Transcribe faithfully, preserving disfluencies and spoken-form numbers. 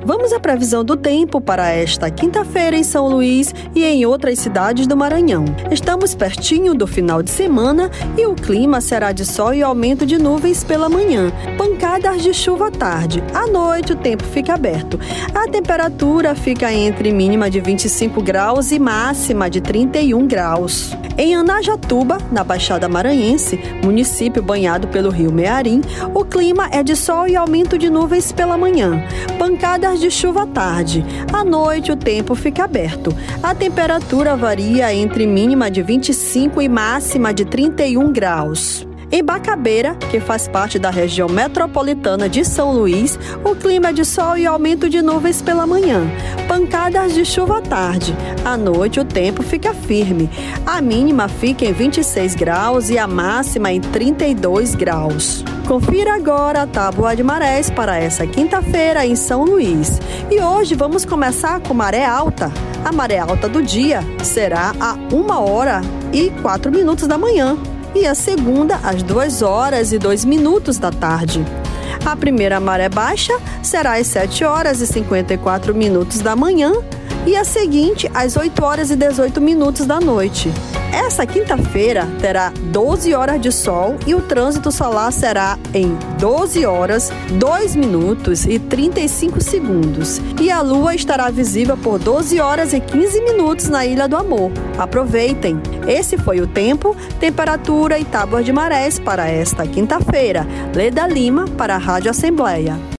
Vamos à previsão do tempo para esta quinta-feira em São Luís e em outras cidades do Maranhão. Estamos pertinho do final de semana e o clima será de sol e aumento de nuvens pela manhã. Pancadas de chuva à tarde. À noite o tempo fica aberto. A temperatura fica entre mínima de vinte e cinco graus e máxima de trinta e um graus. Em Anajatuba, na Baixada Maranhense, município banhado pelo rio Mearim, o clima é de sol e aumento de nuvens pela manhã. Pancadas de chuva à tarde. À noite o tempo fica aberto. A temperatura varia entre mínima de vinte e cinco e máxima de trinta e um graus. Em Bacabeira, que faz parte da região metropolitana de São Luís, o clima é de sol e aumento de nuvens pela manhã. Pancadas de chuva à tarde. À noite o tempo fica firme. A mínima fica em vinte e seis graus e a máxima em trinta e dois graus. Confira agora a tábua de marés para essa quinta-feira em São Luís. E hoje vamos começar com maré alta. A maré alta do dia será a uma hora e quatro minutos da manhã. E a segunda às duas horas e dois minutos da tarde. A primeira maré baixa será às sete horas e cinquenta e quatro minutos da manhã e a seguinte às oito horas e dezoito minutos da noite. Essa quinta-feira terá doze horas de sol e o trânsito solar será em doze horas, dois minutos e trinta e cinco segundos. E a lua estará visível por doze horas e quinze minutos na Ilha do Amor. Aproveitem! Esse foi o tempo, temperatura e tábuas de marés para esta quinta-feira. Leda Lima para a Rádio Assembleia.